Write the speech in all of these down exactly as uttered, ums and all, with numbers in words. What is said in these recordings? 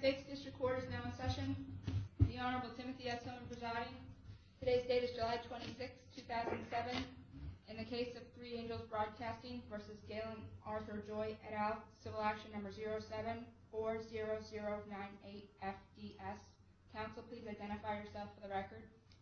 Fifth District Court is now in session. The Honorable Timothy S. Hillman presiding. Today's date is July twenty-sixth, two thousand seven. In the case of Three Angels Broadcasting versus Galen Arthur Joy et al., civil action number zero seven four zero zero nine eight F D S. Counsel, please identify yourself for the record.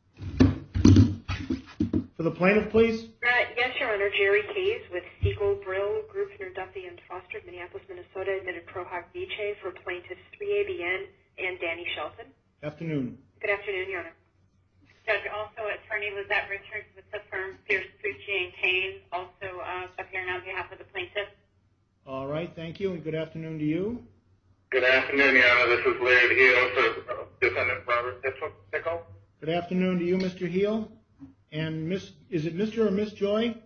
For the plaintiff, please. Uh, yes, Your Honor. Jerry Hayes with Siegel, Brill, Grufner, Duffy, and Foster, Minneapolis, Minnesota, admitted pro hoc vice for plaintiffs three A B N and Danny Shelton. Afternoon. Good afternoon, Your Honor. Judge, also Attorney Lizette Richards with the firm Pierce, Pucci, and Kane, also uh, appearing on behalf of the plaintiff. All right, thank you, and good afternoon to you. Good afternoon, Your Honor. This is Larry Heel for uh, Defendant Robert Pickle. Good afternoon to you, Mister Heel. And Miss, is it Mister or Miss Joy? Uh,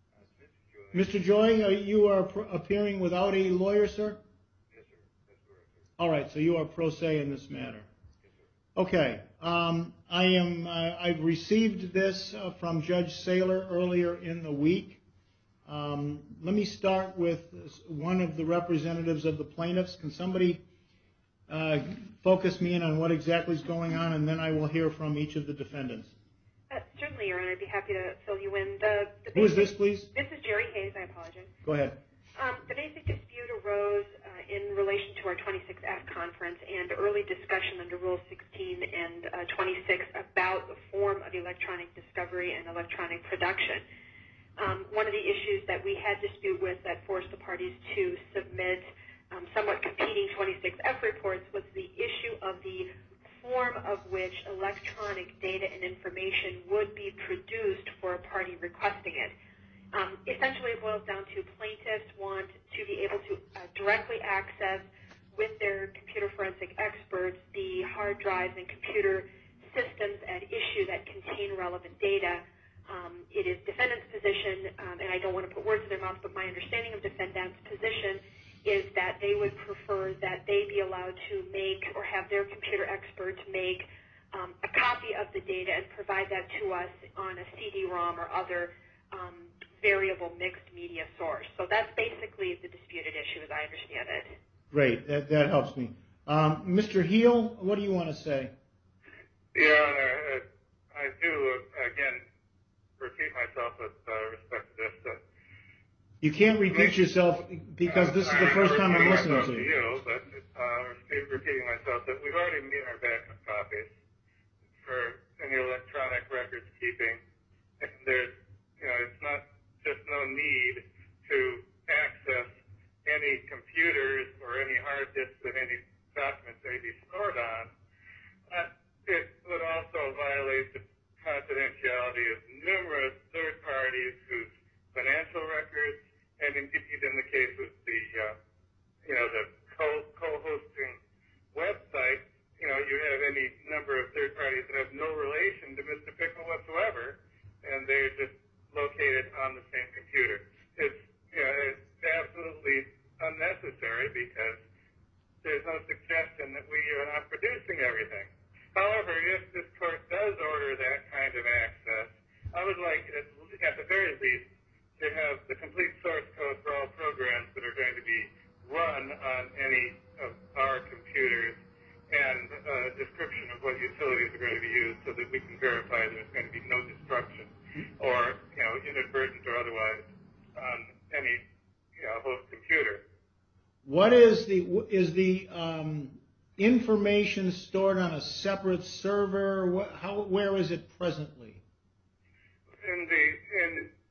Mister Joy, are you are pr- appearing without a lawyer, sir? Yes, sir. That's correct, sir. All right, so you are pro se in this matter. Yes, sir. Okay. Um, I am. Uh, I've received this uh, from Judge Saylor earlier in the week. Um, let me start with one of the representatives of the plaintiffs. Can somebody uh, focus me in on what exactly is going on, and then I will hear from each of the defendants. Uh, certainly, Your Honor. I'd be happy to fill you in. The, the Who is this, please? This is Jerry Hayes. I apologize. Go ahead. Um, the basic dispute arose uh, in relation to our twenty-six F conference and early discussion under Rule sixteen and uh, twenty-six about the form of electronic discovery and electronic production. Um, one of the issues that we had dispute with that forced the parties to submit um, somewhat competing twenty-six F reports was the issue of the form of which electronic data and information would be produced for a party requesting it. Um, essentially, it boils down to plaintiffs want to be able to uh, directly access with their computer forensic experts the hard drives and computer systems at issue that contain relevant data. Um, it is defendant's position, um, and I don't want to put words in their mouth, but my understanding of defendant's position is that they would prefer that they be allowed to make or have their computer experts make um, a copy of the data and provide that to us on a C D ROM or other um, variable mixed media source. So that's basically the disputed issue as I understand it. Great, that, that helps me. Um, Mister Heel, what do you want to say? Your Honor, uh, I do, uh, again, repeat myself with uh, respect to this. Uh, you can't repeat yourself because this is the first time I'm listening to you. you but uh, repeating myself that we've already made our backup copies for any electronic records keeping. And there's, you know, it's not just no need to access any computers or any hard disks that any documents may be stored on. Uh, it would also violate the confidentiality of numerous third parties whose financial records, and indeed in the case of the, uh, you know, the co- co-hosting website, you know, you have any number of third parties that have no relation to Mister Pickle whatsoever, and they're just located on the same computer. It's, you know, it's absolutely unnecessary because there's no suggestion that we are not producing everything. However, if this court does order that kind of access, I would like, at, at the very least, to have the complete source code for all programs that are going to be run on any of our computers and a description of what utilities are going to be used so that we can verify there's going to be no destruction or, you know, inadvertent or otherwise on any, you know, host computer. What is the is the um, information stored on a separate server? What, how where is it presently? In the in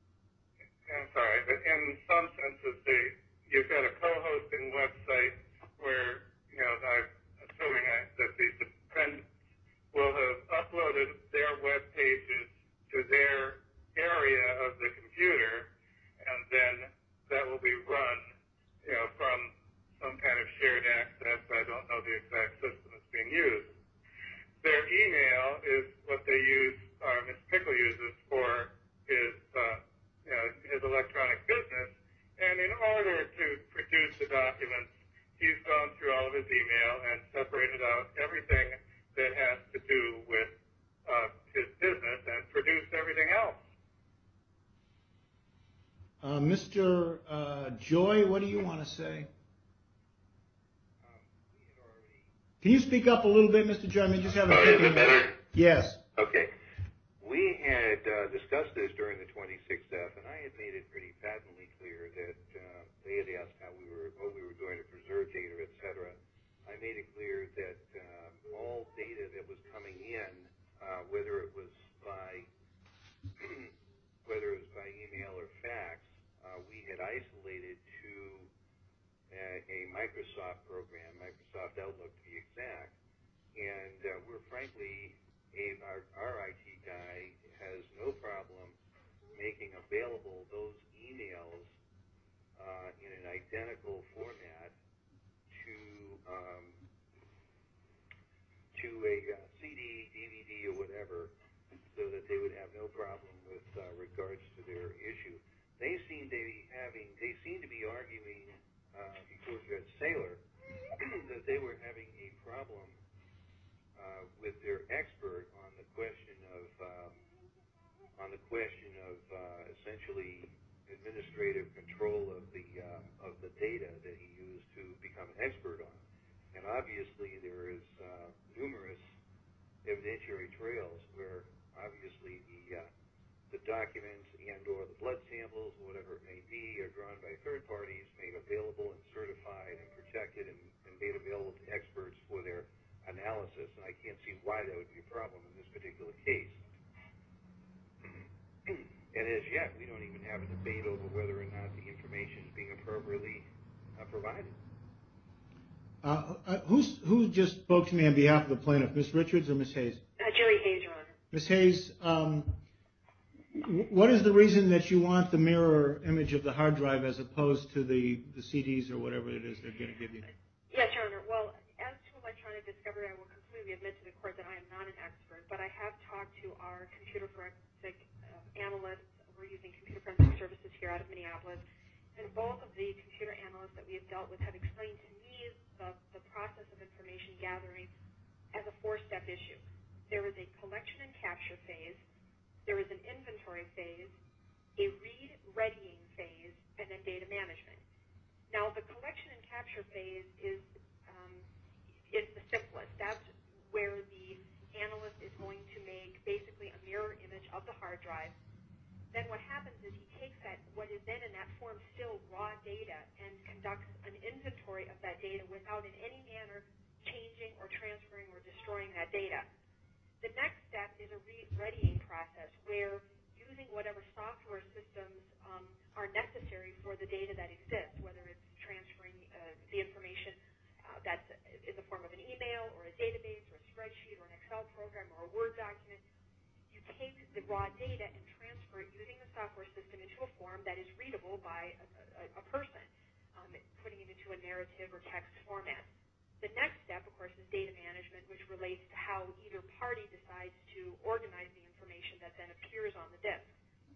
I'm sorry, but in some senses, the you've got a co-hosting website where, you know, I'm assuming that the defendants will have uploaded their web pages to their area of the computer, and then that will be run, you know, from some kind of shared access. I don't know the exact system that's being used. Their email is what they use, or Miz Pickle uses for his, uh, you know, his electronic business. And in order to produce the documents, he's gone through all of his email and separated out everything that has to do with uh, his business and produced everything else. Uh, Mister Uh, Joy, what do you want to say? Um, we had already Can you speak up a little bit, Mister Jarman? Just have a Oh, is it better? Yes. Okay. We had uh, discussed this during the twenty-sixth F, and I had made it pretty patently clear that uh, they had asked how we were, what we were doing to preserve data, et cetera. I made it clear that um, all data that was coming in, uh, whether it was by whether it was by email or fax, uh, we had isolated to a, a Microsoft program, Microsoft Outlook to be exact, and uh, we're frankly, a, our, our I T guy has no problem making available those emails uh, in an identical format to um, to a uh, C D, D V D, or whatever, so that they would have no problem with uh, regards to their issue. They seem to be having, they seem to be arguing uh, before Judge Saylor that they were having a problem uh, with their expert on the question of um, on the question of uh, essentially administrative control of the uh, of the data that he used to become an expert on. And obviously there is uh, numerous evidentiary trails where obviously the uh, the documents and or the blood samples, whatever it may be, are drawn by third parties, made available and certified and protected and, and made available to experts for their analysis. And I can't see why that would be a problem in this particular case. And as yet, we don't even have a debate over whether or not the information is being appropriately uh, provided. Uh, uh, who's, who just spoke to me on behalf of the plaintiff, Miz Richards or Miz Hayes? Uh, Jerry Hayes, Your Honor. Miz Hayes, um, w- what is the reason that you want the mirror image of the hard drive as opposed to the, the C Ds or whatever it is they're going to give you? Yes, Your Honor. Well, as to electronic discovery, I will completely admit to the court that I am not an expert, but I have talked to our computer forensic uh, analysts. We're using computer forensic services here out of Minneapolis, and both of the computer analysts that we have dealt with have explained to me the, the process of information gathering as a four-step issue. There is a collection and capture phase, there is an inventory phase, a read-readying phase, and then data management. Now, the collection and capture phase is um, is the simplest. That's where the analyst is going to make basically a mirror image of the hard drive. Then what happens is he takes that, what is then in that form still raw data, and conducts an inventory of that data without in any manner changing or transferring or destroying that data. The next step is a read-readying process where, using whatever software systems um, are necessary for the data that exists, whether it's transferring uh, the information uh, that's in the form of an email or a database or a spreadsheet or an Excel program or a Word document, you take the raw data and transfer it using the software system into a form that is readable by a, a, a person, um, putting it into a narrative or text format. The next step, of course, is data management, which relates to how either party decides to organize the information that then appears on the disk.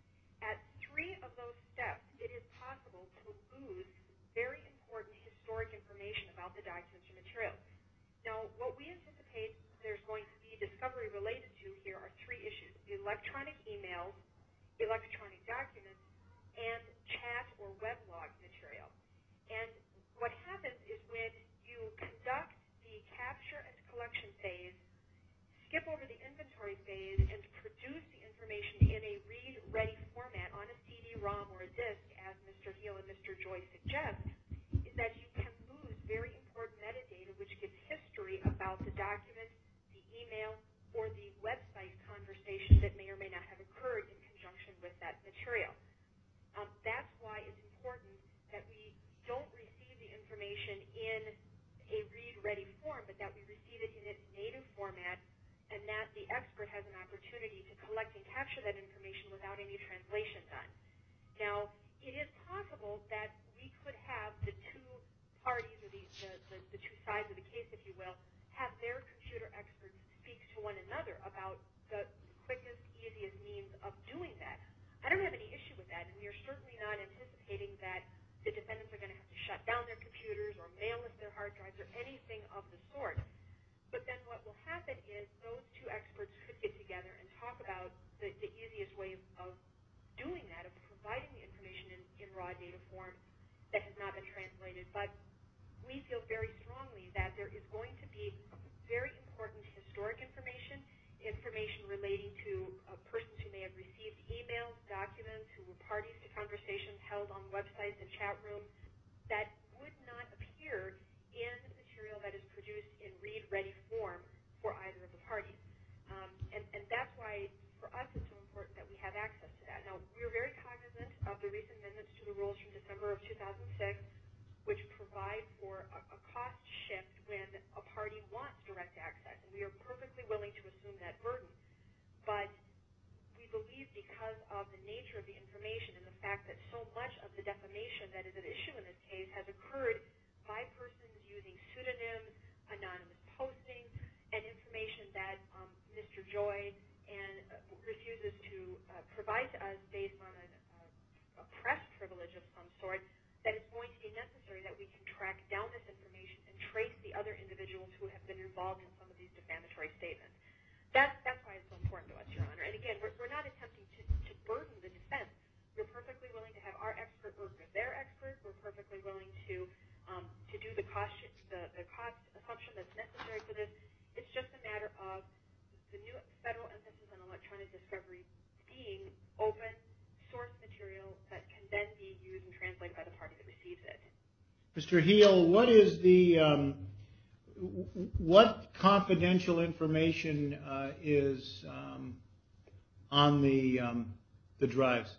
At three of those steps, it is possible to lose very important historic information about the documents or materials. Now, what we anticipate there's going to be discovery related to here are three issues: electronic emails, electronic documents, and chat or web log material. And what happens is when you conduct the capture and collection phase, skip over the inventory phase, and produce the information in a read-ready format on a C D ROM or a disk, as Mister Heal and Mister Joy suggest, is that you can lose very important metadata which gives history about the document, the email, or the website conversation that may or may not have occurred in conjunction with that material. Um, that's why it's important that we don't receive the information in a read-ready form, but that we receive it in its native format, and that the expert has an opportunity to collect and capture that information without any translation done. Now, it is possible that we could have the two parties, or the, the, the, the two sides of the case, if you will, have their computer experts speak to one another about the quickest, easiest means of doing that. I don't have any issue with that, and we are certainly not anticipating that the defendants are going to have to shut down their computers or mail us their hard drives or anything of the sort. But then what will happen is those two experts could get together and talk about the, the easiest way of doing that, of providing the information in, in raw data form that has not been translated. But we feel very strongly that there is going to be other individuals who have been involved in some of these defamatory statements. That's, that's why it's so important to us, Your Honor. And again, we're, we're not attempting to, to burden the defense. We're perfectly willing to have our expert work with their expert. We're perfectly willing to um, to do the cost the, the cost assumption that's necessary for this. It's just a matter of the new federal emphasis on electronic discovery being open source material that can then be used and translated by the party that receives it. Mister Heal, what is the um, what confidential information uh, is um, on the um, the drives?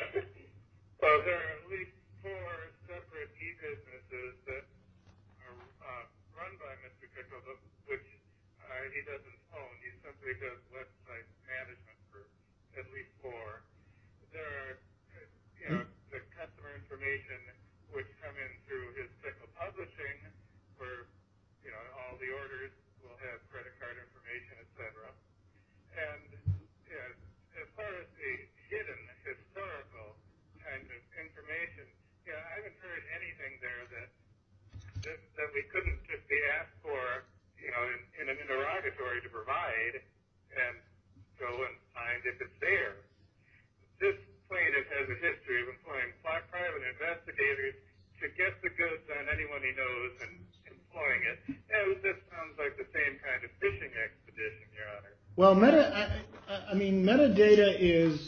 Well, there are at least four separate e-businesses that are uh, run by Mister Pickle, which uh, he doesn't own. He simply does website management for at least four. There are, you know, the customer information which come in through his Pickle Publishing, where, you know, all the orders will have credit card information, et cetera. And yeah, as far as the hidden historical kind of information, yeah, I haven't heard anything there that that, that we couldn't just be asked for, you know, in, in an interrogatory to provide and go and find if it's there. This plaintiff has a history of employing private investigators to get the goods on anyone he knows and employing it. And this sounds like the same kind of fishing expedition, Your Honor. Well, meta, I, I mean, metadata is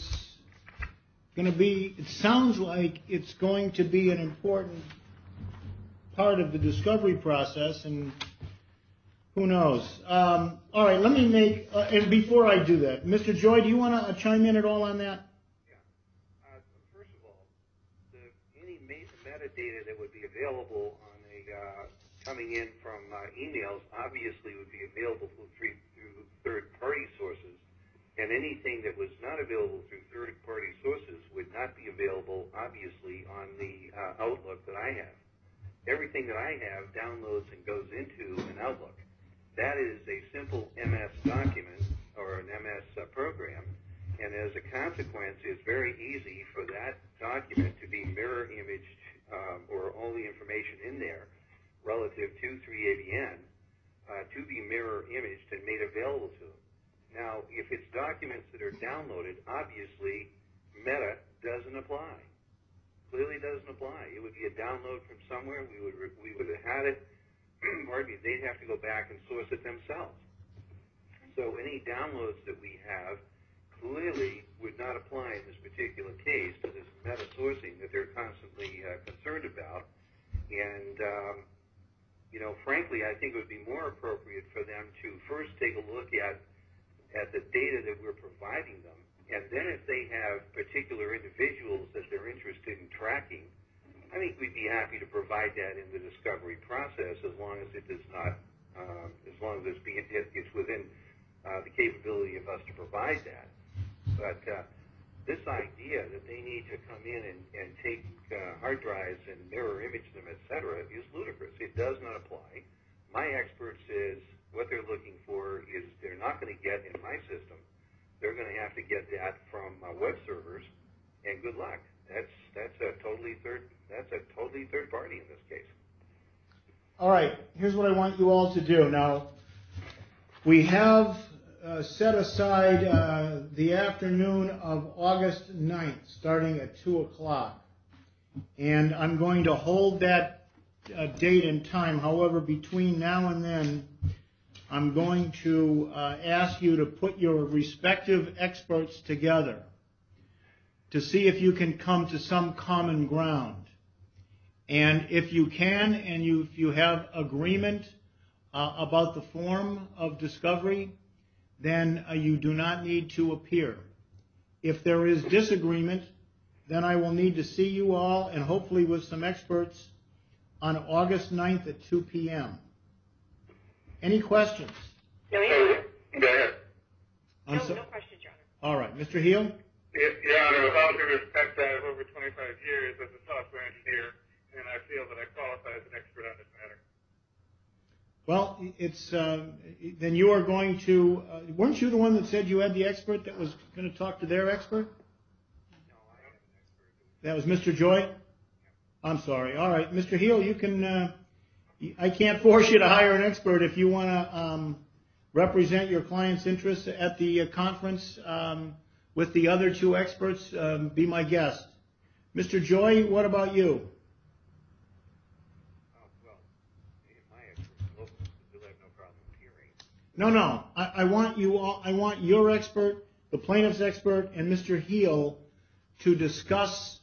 going to be, it sounds like it's going to be an important part of the discovery process, and who knows. Um, all right, let me make, uh, and before I do that, Mister Joy, do you want to uh, chime in at all on that? Yeah. Uh, first of all, the, any metadata that would be available on a uh, coming in from uh, emails obviously would be available through, through third-party sources, and anything that was not available through third-party sources would not be available, obviously, on the uh, Outlook that I have. Everything that I have downloads and goes into an Outlook. That is a simple M S document or an M S uh, program, and as a consequence, it's very easy for that document to be mirror imaged um, or all the information in there relative to three A B N uh, to be mirror imaged and made available to them. Now, if it's documents that are downloaded, obviously Meta doesn't apply. Clearly doesn't apply. It would be a download from somewhere. We would we would have had it. Pardon me. They'd have to go back and source it themselves. So any downloads that we have clearly would not apply in this particular case to this meta sourcing that they're constantly uh, concerned about. And um, you know, frankly, I think it would be more appropriate for them to first take a look at at the data that we're providing them. And then if they have particular individuals that they're interested in tracking, I think we'd be happy to provide that in the discovery process as long as it does not, um, as long as it's, being, it's within uh, the capability of us to provide that. But uh, this idea that they need to come in and, and take uh, hard drives and mirror image them, et cetera, is ludicrous. It does not apply. My expert says what they're looking for is they're not going to get in my system. They're going to have to get that from uh, web servers, and good luck. That's that's a totally third that's a totally third party in this case. All right, here's what I want you all to do. Now, we have uh, set aside uh, the afternoon of August ninth, starting at two o'clock, and I'm going to hold that uh, date and time. However, between now and then, I'm going to uh, ask you to put your respective experts together to see if you can come to some common ground. And if you can, and you, if you have agreement uh, about the form of discovery, then uh, you do not need to appear. If there is disagreement, then I will need to see you all, and hopefully with some experts, on August ninth at two p.m. Any questions? No, Your Honor. Go ahead. I'm No, so- no questions, Your Honor. All right, Mister Heal? Your Honor, with all due respect, I have over twenty-five years as a software engineer, and I feel that I qualify as an expert on this matter. Well, it's uh, then you are going to. Uh, weren't you the one that said you had the expert that was going to talk to their expert? No, I am an expert. That was Mister Joy. I'm sorry. All right, Mister Heal, you can uh, I can't force you to hire an expert. If you want to um, represent your client's interests at the uh, conference um, with the other two experts, um, be my guest. Mister Joy, what about you? Oh, well, if my experts local, you'll have no problem hearing. No, no. I, I want you all. I want your expert, the plaintiff's expert, and Mister Heel to discuss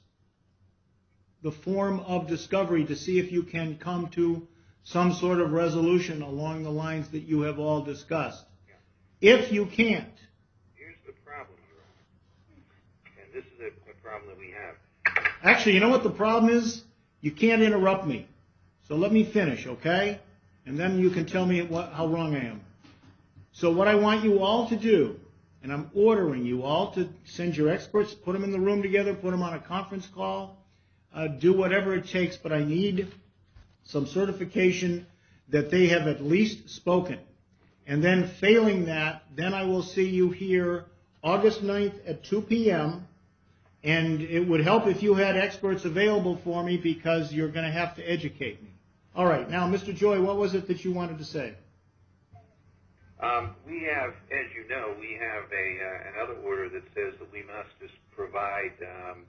the form of discovery to see if you can come to some sort of resolution along the lines that you have all discussed. Yeah. If you can't. Here's the problem, Your Honor. And this is a, a problem that we have. Actually, you know what the problem is? You can't interrupt me. So let me finish, okay? And then you can tell me what, how wrong I am. So what I want you all to do, and I'm ordering you all to send your experts, put them in the room together, put them on a conference call, uh, do whatever it takes, but I need some certification that they have at least spoken. And then failing that, then I will see you here August ninth at two p.m., and it would help if you had experts available for me because you're going to have to educate me. All right. Now, Mister Joy, what was it that you wanted to say? Um, we have, as you know, we have a uh, another order that says that we must just provide um,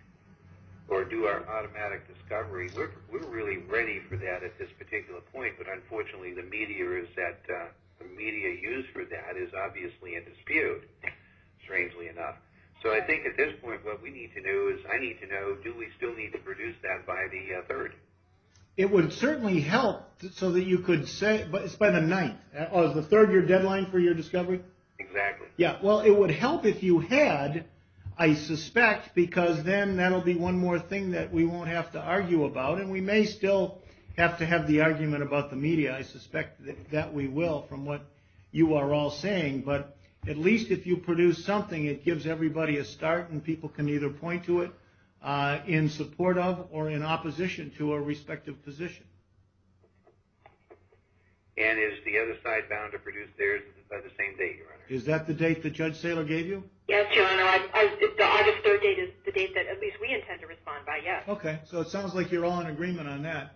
or do our automatic discovery. We're we're really ready for that at this particular point, but unfortunately, the media is that uh, the media used for that is obviously in dispute. Strangely enough. So I think at this point, what we need to know is, I need to know, do we still need to produce that by the uh, third? It would certainly help so that you could say, but it's by the ninth. Oh, is the third your deadline for your discovery? Exactly. Yeah, well, it would help if you had, I suspect, because then that'll be one more thing that we won't have to argue about, and we may still have to have the argument about the media. I suspect that, that we will from what you are all saying, but at least if you produce something, it gives everybody a start, and people can either point to it uh, in support of or in opposition to a respective position. And is the other side bound to produce theirs by the same date, Your Honor? Is that the date that Judge Saylor gave you? Yes, Your Honor. I, I, the August third date is the date that at least we intend to respond by, yes. Okay, so it sounds like you're all in agreement on that.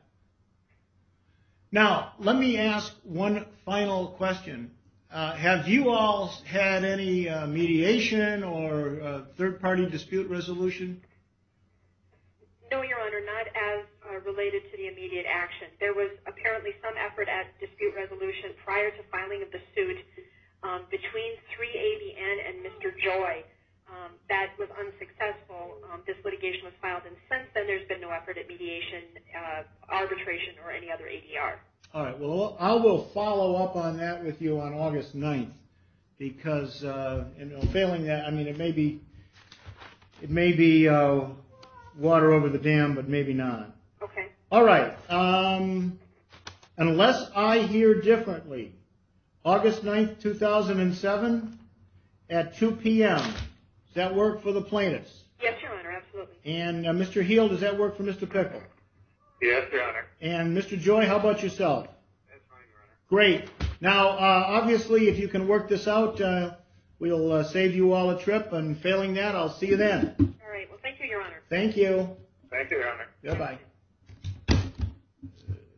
Now, let me ask one final question. Uh, have you all had any uh, mediation or uh, third-party dispute resolution? No, Your Honor, not as uh, related to the immediate action. There was apparently some effort at dispute resolution prior to filing of the suit um, between three A B N and Mister Joy. Um, that was unsuccessful. Um, this litigation was filed, and since then there's been no effort at mediation, uh, arbitration, or any other A D R. All right, well, I will follow up on that with you on August ninth because, uh, you know, failing that, I mean, it may be, it may be uh, water over the dam, but maybe not. Okay. All right. Um, unless I hear differently, August ninth, two thousand seven at two p.m. Does that work for the plaintiffs? Yes, Your Honor, absolutely. And uh, Mister Heel, does that work for Mister Pickle? Yes, Your Honor. And Mister Joy, how about yourself? That's fine, Your Honor. Great. Now, uh, obviously, if you can work this out, uh, we'll uh, save you all a trip, and failing that, I'll see you then. All right. Well, thank you, Your Honor. Thank you. Thank you, Your Honor. Goodbye.